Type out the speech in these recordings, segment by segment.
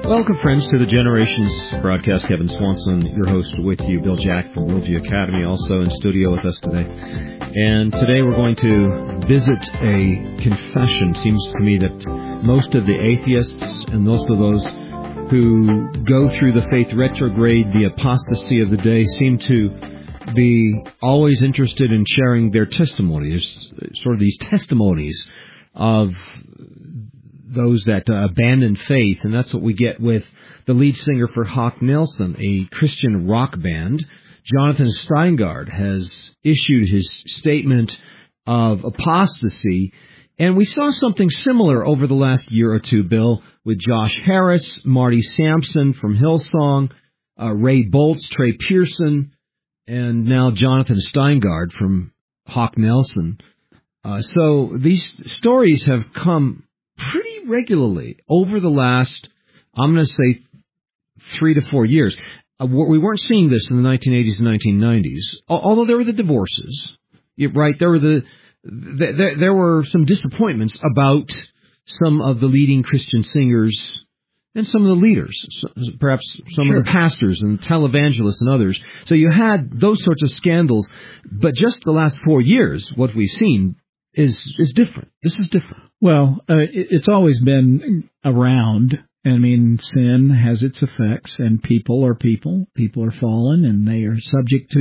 Welcome, friends, to the Generations broadcast. Kevin Swanson, your host, with you. Bill Jack from Worldview Academy, also in studio with us today. And today we're going to visit a confession. Seems to me that most of the atheists and most of those who go through the faith retrograde, the apostasy of the day, seem to be always interested in sharing their testimonies, sort of these testimonies of those that abandon faith, and that's what we get with the lead singer for Hawk Nelson, a Christian rock band. Jonathan Steingard has issued his statement of apostasy, and we saw something similar over the last year or two, Bill, with Josh Harris, Marty Sampson from Hillsong, Ray Boltz, Trey Pearson, and now Jonathan Steingard from Hawk Nelson. So these stories have come pretty regularly over the last, I'm going to say, 3 to 4 years. We weren't seeing this in the 1980s and 1990s, although there were the divorces, right? There were some disappointments about some of the leading Christian singers and some of the leaders, perhaps some of the pastors and televangelists and others. So you had those sorts of scandals, but just the last 4 years, what we've seen is different. This is different. Well, it's always been around. I mean, sin has its effects, and people are people. People are fallen, and they are subject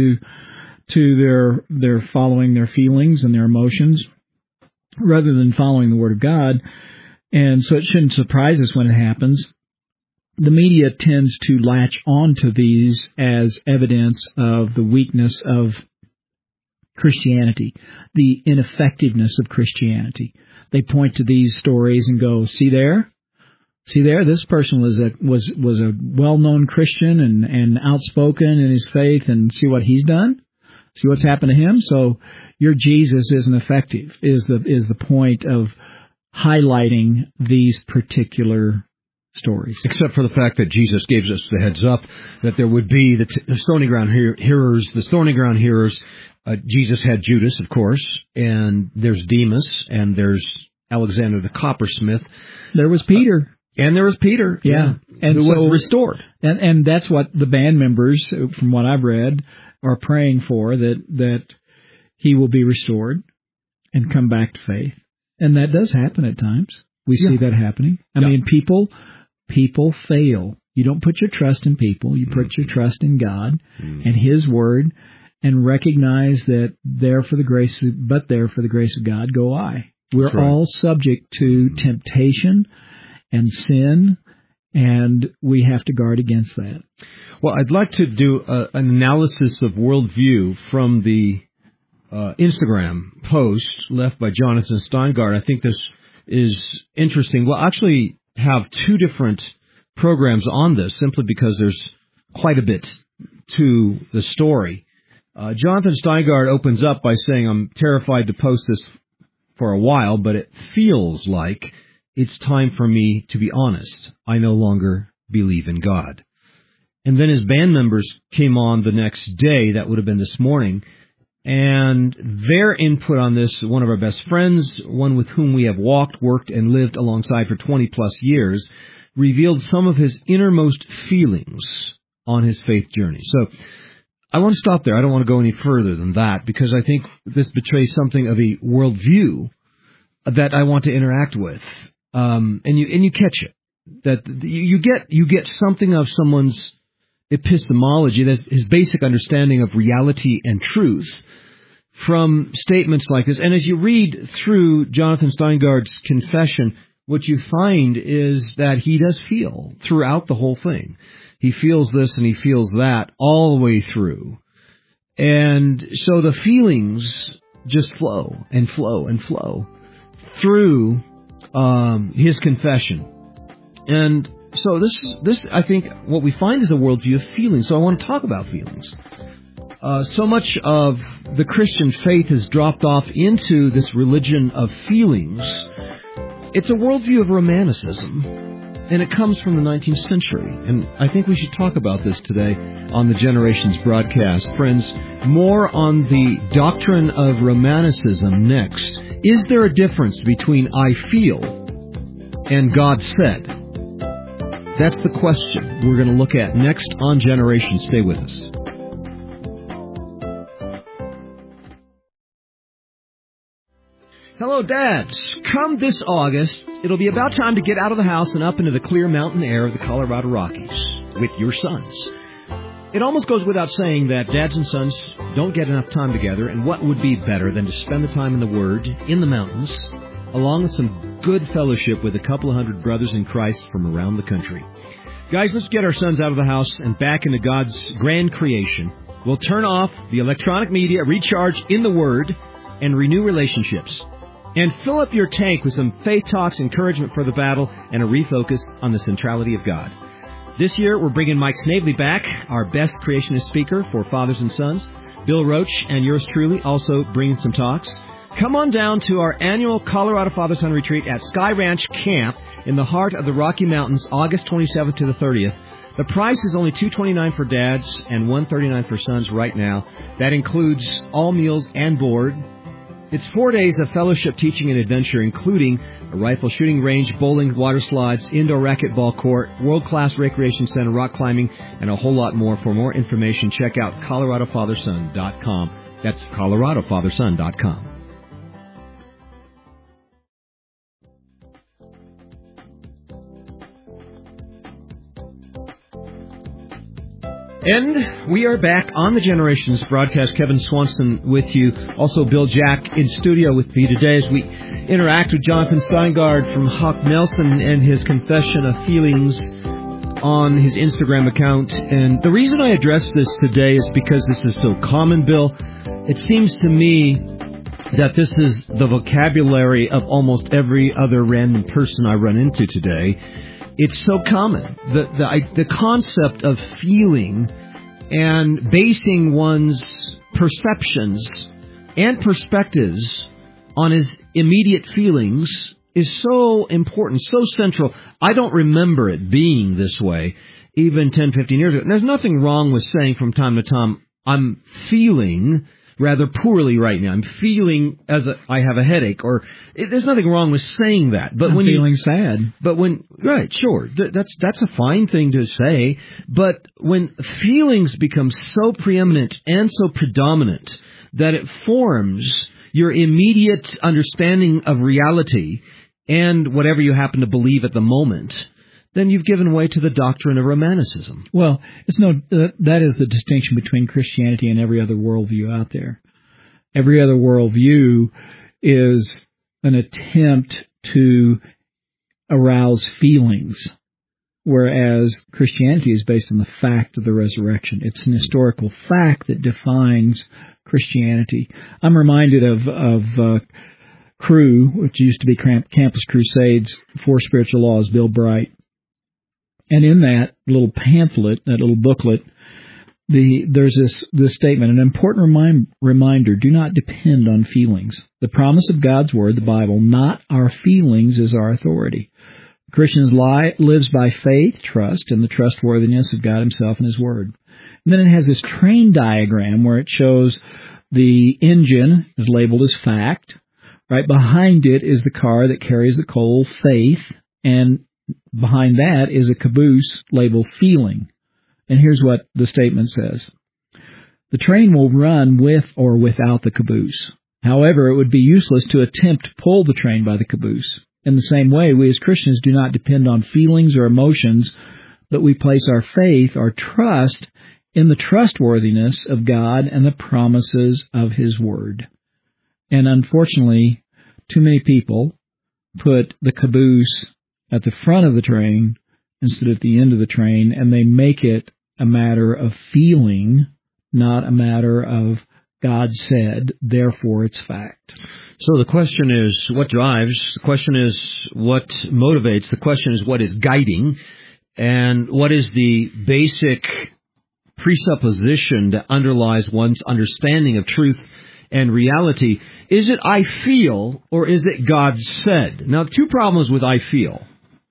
to their following their feelings and their emotions rather than following the Word of God. And so it shouldn't surprise us when it happens. The media tends to latch onto these as evidence of the weakness of Christianity, the ineffectiveness of Christianity. They point to these stories and go, see there, this person was a well-known Christian and outspoken in his faith, and see what he's done? See what's happened to him? So your Jesus isn't effective, is the point of highlighting these particular stories. Except for the fact that Jesus gave us the heads up that there would be the stony ground hearers, the thorny ground hearers. Jesus had Judas, of course, and there's Demas, and there's Alexander the coppersmith. There was Peter. And there was Peter, yeah. And who was restored. And that's what the band members, from what I've read, are praying for, that he will be restored and come back to faith. And that does happen at times. We see that happening. I mean, people fail. You don't put your trust in people. You put your trust in God and His Word, and recognize that there for the grace of God go I. We're all subject to temptation and sin, and we have to guard against that. Well, I'd like to do an analysis of worldview from the Instagram post left by Jonathan Steingard. I think this is interesting. We'll actually have 2 different programs on this, simply because there's quite a bit to the story. Jonathan Steingard opens up by saying, I'm terrified to post this for a while, but it feels like it's time for me to be honest. I no longer believe in God. And then his band members came on the next day, that would have been this morning, and their input on this, one of our best friends, one with whom we have walked, worked, and lived alongside for 20-plus years, revealed some of his innermost feelings on his faith journey. So I want to stop there. I don't want to go any further than that, because I think this betrays something of a worldview that I want to interact with. And you catch it. That you get something of someone's epistemology, that's his basic understanding of reality and truth, from statements like this. And as you read through Jonathan Steingard's confession, what you find is that he does feel throughout the whole thing. He feels this and he feels that all the way through. And so the feelings just flow and flow and flow through his confession. And so this, I think, what we find is a worldview of feelings. So I want to talk about feelings. So much of the Christian faith has dropped off into this religion of feelings. It's a worldview of romanticism, and it comes from the 19th century. And I think we should talk about this today on the Generations broadcast. Friends, more on the doctrine of romanticism next. Is there a difference between I feel and God said? That's the question we're going to look at next on Generation. Stay with us. Hello, dads. Come this August, it'll be about time to get out of the house and up into the clear mountain air of the Colorado Rockies with your sons. It almost goes without saying that dads and sons don't get enough time together, and what would be better than to spend the time in the Word, in the mountains, along with some good fellowship with a couple of hundred brothers in Christ from around the country. Guys, let's get our sons out of the house and back into God's grand creation. We'll turn off the electronic media, recharge in the Word, and renew relationships. And fill up your tank with some faith talks, encouragement for the battle, and a refocus on the centrality of God. This year, we're bringing Mike Snavely back, our best creationist speaker for fathers and sons. Bill Roach and yours truly also bringing some talks. Come on down to our annual Colorado Father-Son Retreat at Sky Ranch Camp in the heart of the Rocky Mountains, August 27th to the 30th. The price is only $229 for dads and $139 for sons right now. That includes all meals and board. It's 4 days of fellowship, teaching, and adventure, including a rifle shooting range, bowling, water slides, indoor racquetball court, world-class recreation center, rock climbing, and a whole lot more. For more information, check out coloradofatherson.com. That's coloradofatherson.com. And we are back on the Generations broadcast. Kevin Swanson with you. Also, Bill Jack in studio with me today as we interact with Jonathan Steingard from Hawk Nelson and his confession of feelings on his Instagram account. And the reason I address this today is because this is so common, Bill. It seems to me that this is the vocabulary of almost every other random person I run into today. It's so common. The concept of feeling and basing one's perceptions and perspectives on his immediate feelings is so important, so central. I don't remember it being this way even 10, 15 years ago. And there's nothing wrong with saying from time to time, I'm feeling rather poorly right now. I'm feeling I have a headache, or there's nothing wrong with saying that. But I'm feeling sad. But right, sure, that's a fine thing to say. But when feelings become so preeminent and so predominant that it forms your immediate understanding of reality and whatever you happen to believe at the moment, then you've given way to the doctrine of romanticism. Well, that is the distinction between Christianity and every other worldview out there. Every other worldview is an attempt to arouse feelings, whereas Christianity is based on the fact of the resurrection. It's an historical fact that defines Christianity. I'm reminded of Cru, which used to be Campus Crusades, Four Spiritual Laws, Bill Bright. And in that little pamphlet, that little booklet, there's this statement, an important reminder, do not depend on feelings. The promise of God's Word, the Bible, not our feelings, is our authority. The Christian's lives by faith, trust, and the trustworthiness of God Himself and His Word. And then it has this train diagram where it shows the engine is labeled as fact. Right behind it is the car that carries the coal, faith, and behind that is a caboose labeled feeling. And here's what the statement says. The train will run with or without the caboose. However, it would be useless to attempt to pull the train by the caboose. In the same way, we as Christians do not depend on feelings or emotions, but we place our faith, our trust, in the trustworthiness of God and the promises of His Word. And unfortunately, too many people put the caboose at the front of the train instead of at the end of the train, and they make it a matter of feeling, not a matter of God said, therefore it's fact. So the question is what drives, the question is what motivates, the question is what is guiding, and what is the basic presupposition that underlies one's understanding of truth and reality. Is it I feel, or is it God said? Now, two problems with I feel.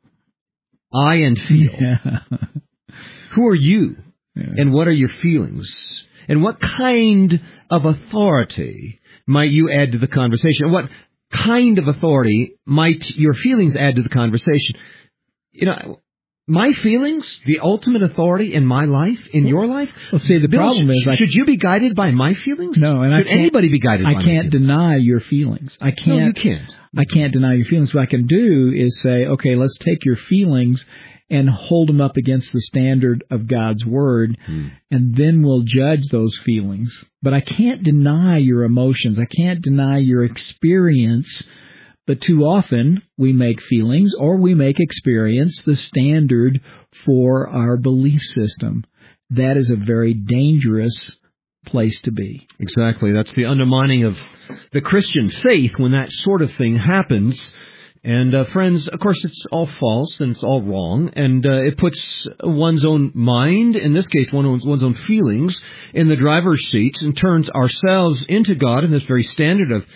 I and feel. Yeah. Who are you? Yeah. And what are your feelings? And what kind of authority might you add to the conversation? What kind of authority might your feelings add to the conversation? You know, my feelings the ultimate authority in my life, in your life? Well, see, the problem is... Should you be guided by my feelings? No, and should anybody be guided by my feelings? I can't deny your feelings. I can't. No, you can't. I can't deny your feelings. What I can do is say, okay, let's take your feelings and hold them up against the standard of God's Word, and then we'll judge those feelings. But I can't deny your emotions. I can't deny your experience. But too often, we make feelings or we make experience the standard for our belief system. That is a very dangerous place to be. Exactly. That's the undermining of the Christian faith when that sort of thing happens. And friends, of course, it's all false and it's all wrong, and it puts one's own mind, in this case, one's own feelings, in the driver's seat and turns ourselves into God in this very standard of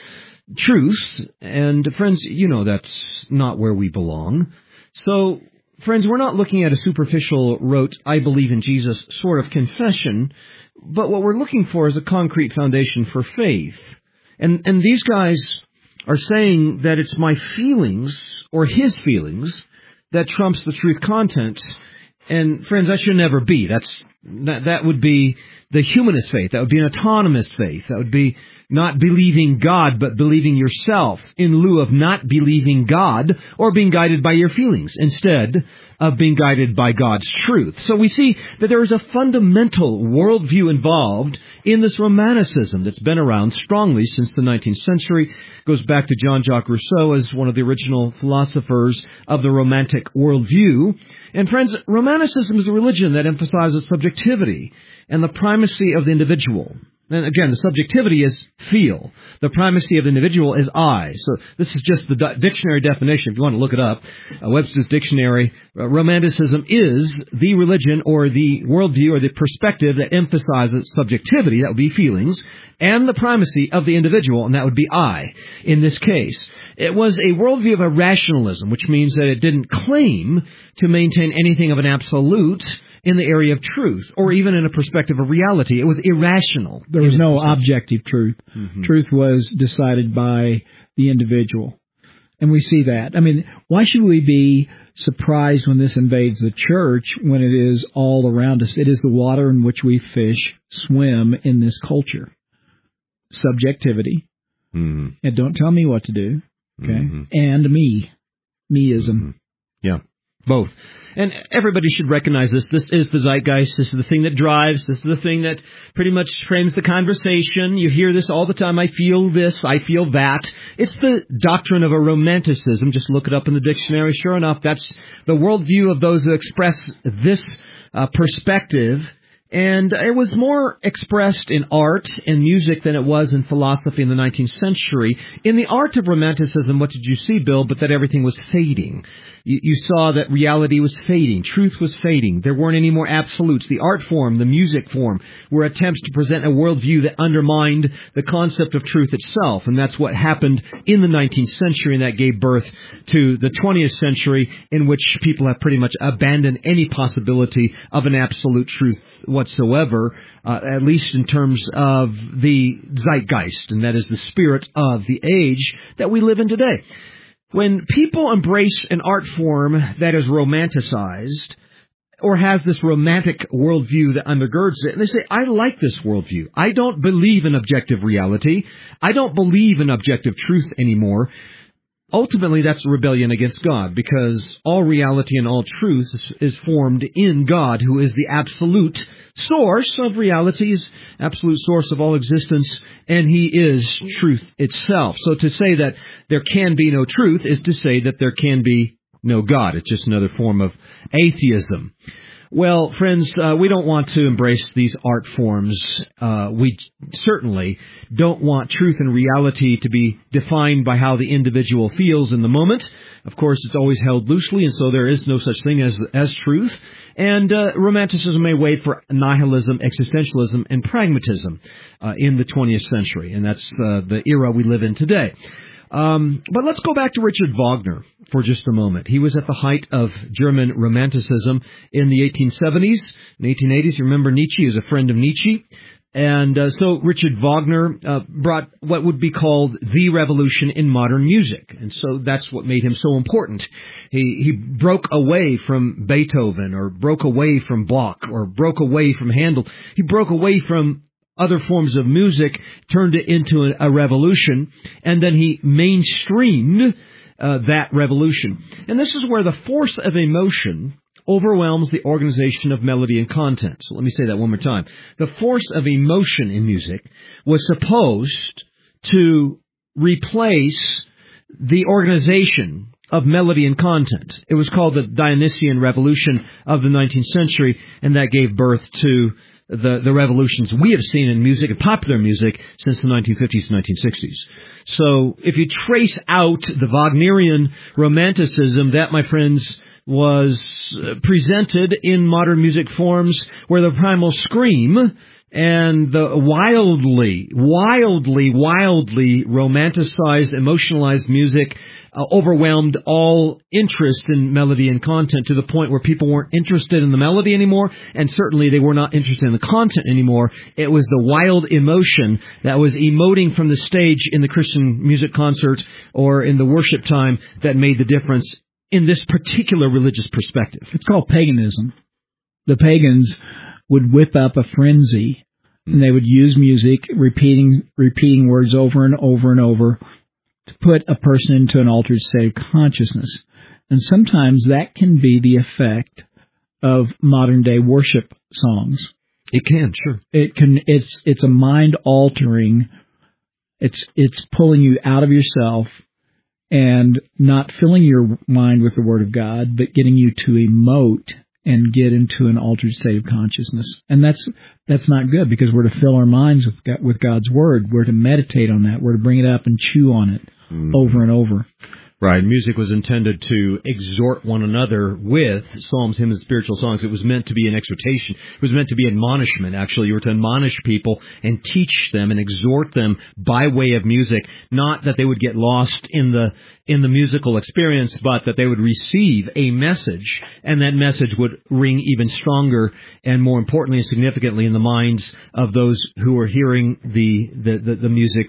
truth. And friends, you know that's not where we belong. So, friends, we're not looking at a superficial, rote, I believe in Jesus sort of confession, but what we're looking for is a concrete foundation for faith. And these guys are saying that it's my feelings, or his feelings, that trumps the truth content. And friends, that should never be. That would be the humanist faith. That would be an autonomous faith. That would be not believing God, but believing yourself, in lieu of not believing God or being guided by your feelings, instead of being guided by God's truth. So we see that there is a fundamental worldview involved in this Romanticism that's been around strongly since the 19th century. It goes back to Jean-Jacques Rousseau as one of the original philosophers of the Romantic worldview. And friends, Romanticism is a religion that emphasizes subjectivity and the primacy of the individual. And again, the subjectivity is feel. The primacy of the individual is I. So this is just the dictionary definition. If you want to look it up, Webster's Dictionary, Romanticism is the religion or the worldview or the perspective that emphasizes subjectivity, that would be feelings, and the primacy of the individual, and that would be I in this case. It was a worldview of irrationalism, which means that it didn't claim to maintain anything of an absolute in the area of truth, or even in a perspective of reality. It was irrational. There was no objective truth. Mm-hmm. Truth was decided by the individual. And we see that. I mean, why should we be surprised when this invades the church when it is all around us? It is the water in which we fish, swim in this culture. Subjectivity. Mm-hmm. And don't tell me what to do. Okay. Mm-hmm. And meism. Mm-hmm. Yeah. Both. And everybody should recognize this. This is the zeitgeist. This is the thing that drives. This is the thing that pretty much frames the conversation. You hear this all the time. I feel this. I feel that. It's the doctrine of a romanticism. Just look it up in the dictionary. Sure enough, that's the worldview of those who express this perspective. And it was more expressed in art and music than it was in philosophy in the 19th century. In the art of Romanticism, what did you see, Bill? But that everything was fading. You saw that reality was fading. Truth was fading. There weren't any more absolutes. The art form, the music form, were attempts to present a worldview that undermined the concept of truth itself. And that's what happened in the 19th century, and that gave birth to the 20th century, in which people have pretty much abandoned any possibility of an absolute truth whatsoever, at least in terms of the zeitgeist, and that is the spirit of the age that we live in today. When people embrace an art form that is romanticized or has this romantic worldview that undergirds it, and they say, I like this worldview. I don't believe in objective reality. I don't believe in objective truth anymore. Ultimately, that's a rebellion against God, because all reality and all truth is formed in God, who is the absolute source of reality, is absolute source of all existence, and He is truth itself. So to say that there can be no truth is to say that there can be no God. It's just another form of atheism. Well, friends, we don't want to embrace these art forms. We certainly don't want truth and reality to be defined by how the individual feels in the moment. Of course, it's always held loosely, and so there is no such thing as truth. And Romanticism may wait for nihilism, existentialism, and pragmatism in the 20th century, and that's the era we live in today. But let's go back to Richard Wagner for just a moment. He was at the height of German Romanticism in the 1870s and 1880s. You remember Nietzsche is a friend of Nietzsche. And so Richard Wagner brought what would be called the revolution in modern music. And so that's what made him so important. He broke away from Beethoven, or broke away from Bach, or broke away from Handel. He broke away from other forms of music, turned it into a revolution, and then he mainstreamed that revolution. And this is where the force of emotion overwhelms the organization of melody and content. So let me say that one more time. The force of emotion in music was supposed to replace the organization of melody and content. It was called the Dionysian Revolution of the 19th century, and that gave birth to the revolutions we have seen in music and popular music since the 1950s and 1960s. So if you trace out the Wagnerian Romanticism, that, my friends, was presented in modern music forms where the primal scream and the wildly romanticized, emotionalized music overwhelmed all interest in melody and content, to the point where people weren't interested in the melody anymore, and certainly they were not interested in the content anymore. It was the wild emotion that was emoting from the stage in the Christian music concert or in the worship time that made the difference in this particular religious perspective. It's called paganism. The pagans would whip up a frenzy, and they would use music, repeating words over and over and over, to put a person into an altered state of consciousness. And sometimes that can be the effect of modern day worship songs. It can, sure. It can. It's a mind altering. It's pulling you out of yourself and not filling your mind with the Word of God, but getting you to emote and get into an altered state of consciousness. And that's not good, because we're to fill our minds with God's Word. We're to meditate on that. We're to bring it up and chew on it over and over. Right. Music was intended to exhort one another with psalms, hymns, and spiritual songs. It was meant to be an exhortation. It was meant to be admonishment, actually. You were to admonish people and teach them and exhort them by way of music. Not that they would get lost in the musical experience, but that they would receive a message, and that message would ring even stronger and, more importantly and significantly, in the minds of those who were hearing the music,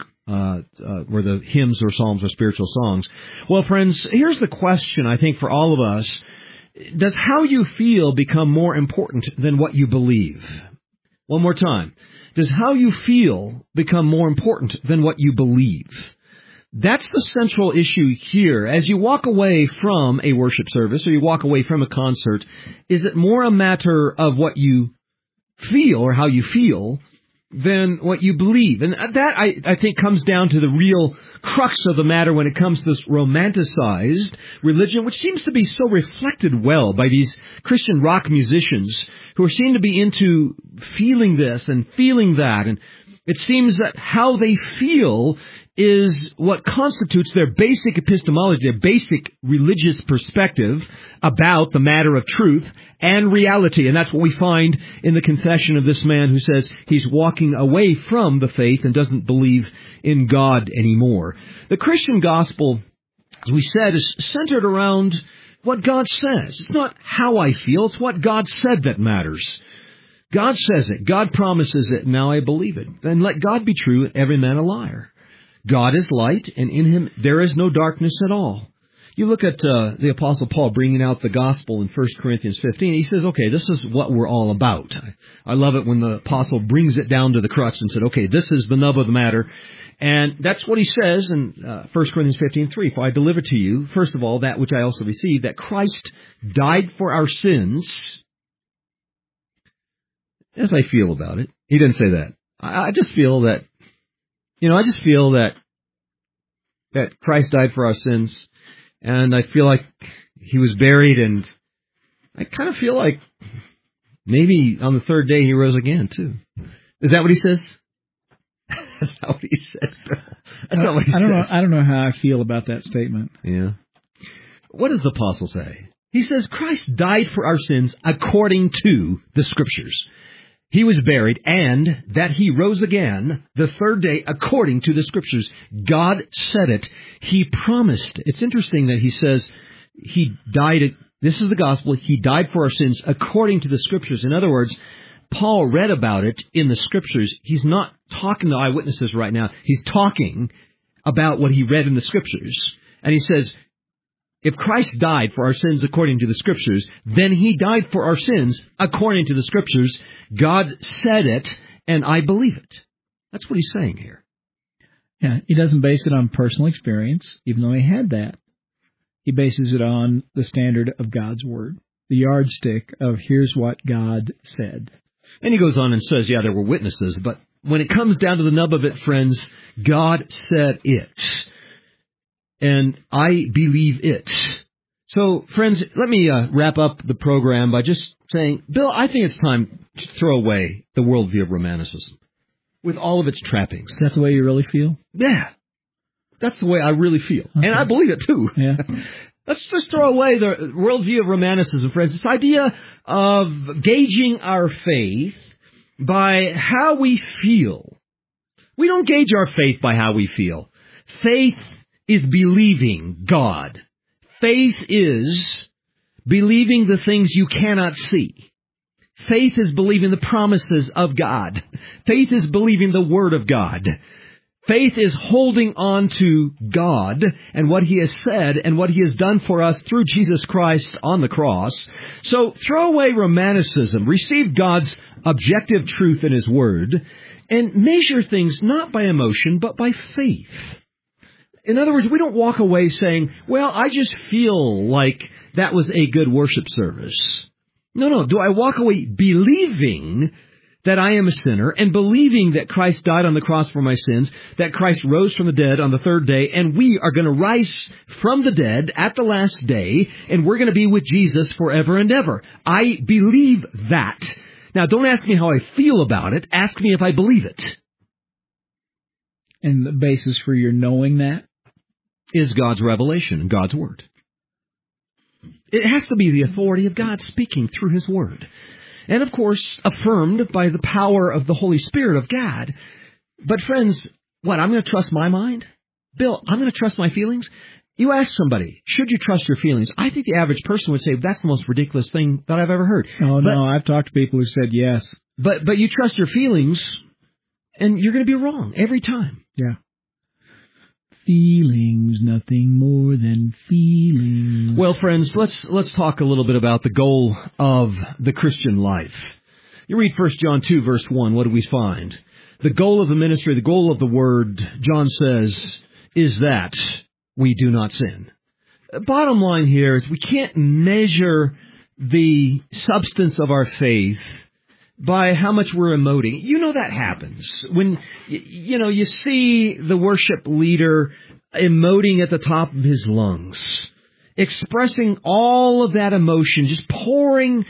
or the hymns or psalms or spiritual songs. Well, friends, here's the question, I think, for all of us. Does how you feel become more important than what you believe? One more time. Does how you feel become more important than what you believe? That's the central issue here. As you walk away from a worship service or you walk away from a concert, is it more a matter of what you feel or how you feel than what you believe? And that, I think, comes down to the real crux of the matter when it comes to this romanticized religion, which seems to be so reflected well by these Christian rock musicians who seem to be into feeling this and feeling that. And it seems that how they feel is what constitutes their basic epistemology, their basic religious perspective about the matter of truth and reality. And that's what we find in the confession of this man who says he's walking away from the faith and doesn't believe in God anymore. The Christian gospel, as we said, is centered around what God says. It's not how I feel, it's what God said that matters. God says it. God promises it. Now I believe it. Then let God be true and every man a liar. God is light, and in Him there is no darkness at all. You look at the Apostle Paul bringing out the gospel in 1 Corinthians 15. He says, okay, this is what we're all about. I love it when the Apostle brings it down to the crux and said, okay, this is the nub of the matter. And that's what he says in 1 Corinthians 15:3. For I deliver to you, first of all, that which I also received, that Christ died for our sins. As I feel about it. He didn't say that. I just feel that, that Christ died for our sins, and I feel like He was buried, and I kind of feel like maybe on the third day He rose again, too. Is that what he says? That's not what he said. That's not what he says. I don't know how I feel about that statement. Yeah. What does the apostle say? He says Christ died for our sins according to the Scriptures. He was buried, and that He rose again the third day according to the Scriptures. God said it. He promised. It's interesting that He says He died. This is the gospel. He died for our sins according to the Scriptures. In other words, Paul read about it in the Scriptures. He's not talking to eyewitnesses right now. He's talking about what he read in the Scriptures. And he says, if Christ died for our sins according to the Scriptures, then he died for our sins according to the Scriptures. God said it, and I believe it. That's what he's saying here. Yeah, he doesn't base it on personal experience, even though he had that. He bases it on the standard of God's Word, the yardstick of here's what God said. And he goes on and says, yeah, there were witnesses, but when it comes down to the nub of it, friends, God said it. And I believe it. So, friends, let me wrap up the program by just saying, Bill, I think it's time to throw away the worldview of Romanticism with all of its trappings. Is that the way you really feel? Yeah. That's the way I really feel. Okay. And I believe it, too. Yeah. Let's just throw away the worldview of Romanticism, friends. This idea of gauging our faith by how we feel. We don't gauge our faith by how we feel. Faith is believing God. Faith is believing the things you cannot see. Faith is believing the promises of God. Faith is believing the Word of God. Faith is holding on to God and what He has said and what He has done for us through Jesus Christ on the cross. So throw away Romanticism, receive God's objective truth in His Word, and measure things not by emotion but by faith. In other words, we don't walk away saying, well, I just feel like that was a good worship service. No. Do I walk away believing that I am a sinner and believing that Christ died on the cross for my sins, that Christ rose from the dead on the third day, and we are going to rise from the dead at the last day, and we're going to be with Jesus forever and ever. I believe that. Now, don't ask me how I feel about it. Ask me if I believe it. And the basis for your knowing that is God's revelation and God's Word. It has to be the authority of God speaking through His Word. And, of course, affirmed by the power of the Holy Spirit of God. But, friends, what, I'm going to trust my mind? Bill, I'm going to trust my feelings? You ask somebody, should you trust your feelings? I think the average person would say, that's the most ridiculous thing that I've ever heard. Oh, no, I've talked to people who said yes. But you trust your feelings, and you're going to be wrong every time. Yeah. Feelings, nothing more than feelings. Well, friends, let's talk a little bit about the goal of the Christian life. You read 1 John 2, verse 1, what do we find? The goal of the ministry, the goal of the Word, John says, is that we do not sin. Bottom line here is we can't measure the substance of our faith by how much we're emoting. You know that happens. When, you see the worship leader emoting at the top of his lungs, expressing all of that emotion, just pouring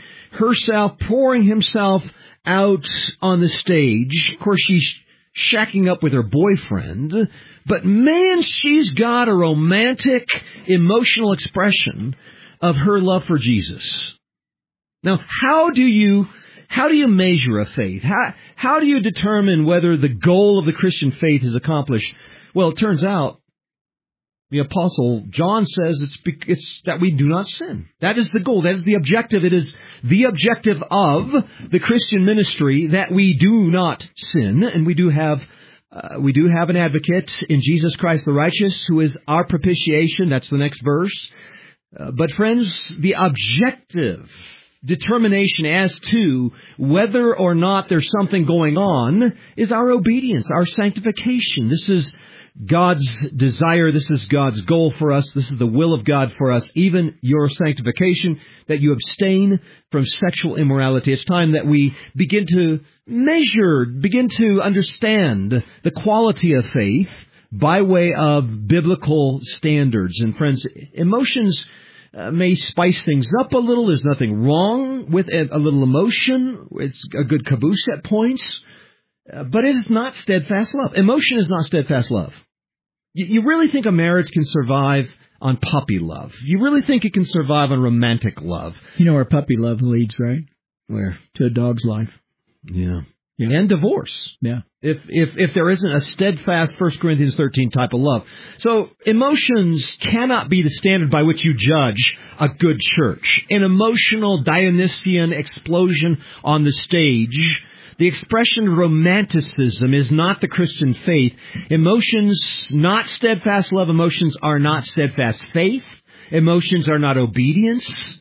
himself out on the stage. Of course, she's shacking up with her boyfriend, but man, she's got a romantic, emotional expression of her love for Jesus. Now, how do you measure a faith? How do you determine whether the goal of the Christian faith is accomplished? Well, it turns out the Apostle John says it's that we do not sin. That is the goal. That is the objective. It is the objective of the Christian ministry that we do not sin, and we do have an advocate in Jesus Christ the righteous, who is our propitiation. That's the next verse. But friends, the objective determination as to whether or not there's something going on is our obedience, our sanctification. This is God's desire. This is God's goal for us. This is the will of God for us, even your sanctification, that you abstain from sexual immorality. It's time that we begin to measure, begin to understand the quality of faith by way of biblical standards. And friends, emotions may spice things up a little. There's nothing wrong with a little emotion. It's a good caboose at points. But it is not steadfast love. Emotion is not steadfast love. You really think a marriage can survive on puppy love? You really think it can survive on romantic love? You know where puppy love leads, right? Where? To a dog's life. Yeah. and divorce. Yeah. If there isn't a steadfast 1 Corinthians 13 type of love. So emotions cannot be the standard by which you judge a good church. An emotional Dionysian explosion on the stage. The expression romanticism is not the Christian faith. Emotions, not steadfast love. Emotions are not steadfast faith. Emotions are not obedience.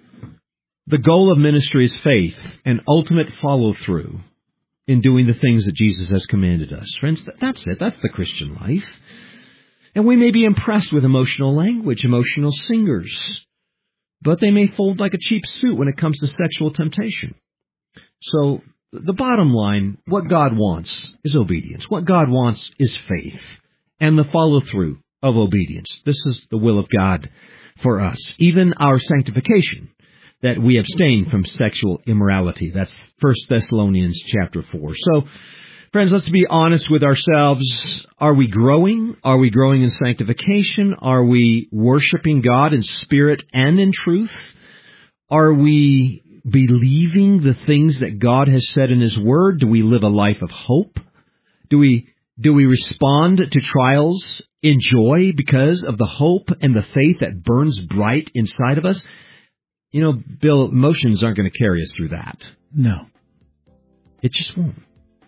The goal of ministry is faith and ultimate follow-through in doing the things that Jesus has commanded us. Friends, that's it. That's the Christian life. And we may be impressed with emotional language, emotional singers, but they may fold like a cheap suit when it comes to sexual temptation. So the bottom line, what God wants is obedience. What God wants is faith and the follow-through of obedience. This is the will of God for us. Even our sanctification, that we abstain from sexual immorality. That's 1 Thessalonians chapter 4. So, friends, let's be honest with ourselves. Are we growing? Are we growing in sanctification? Are we worshiping God in spirit and in truth? Are we believing the things that God has said in His Word? Do we live a life of hope? Do we respond to trials in joy because of the hope and the faith that burns bright inside of us? You know, Bill, emotions aren't going to carry us through that. No. It just won't.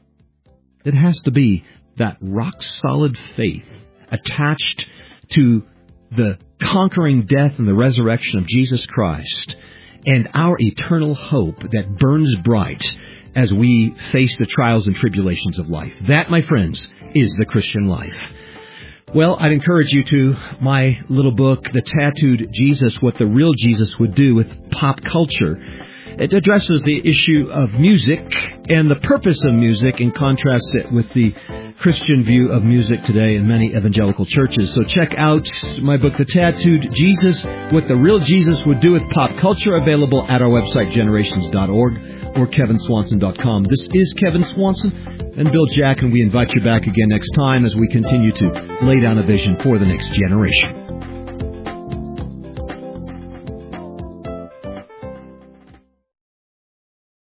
It has to be that rock-solid faith attached to the conquering death and the resurrection of Jesus Christ and our eternal hope that burns bright as we face the trials and tribulations of life. That, my friends, is the Christian life. Well, I'd encourage you to my little book, The Tattooed Jesus, What the Real Jesus Would Do with Pop Culture. It addresses the issue of music and the purpose of music and contrasts it with the Christian view of music today in many evangelical churches. So check out my book, The Tattooed Jesus, What the Real Jesus Would Do with Pop Culture, available at our website, generations.org or kevinswanson.com. This is Kevin Swanson and Bill Jack, and we invite you back again next time as we continue to lay down a vision for the next generation.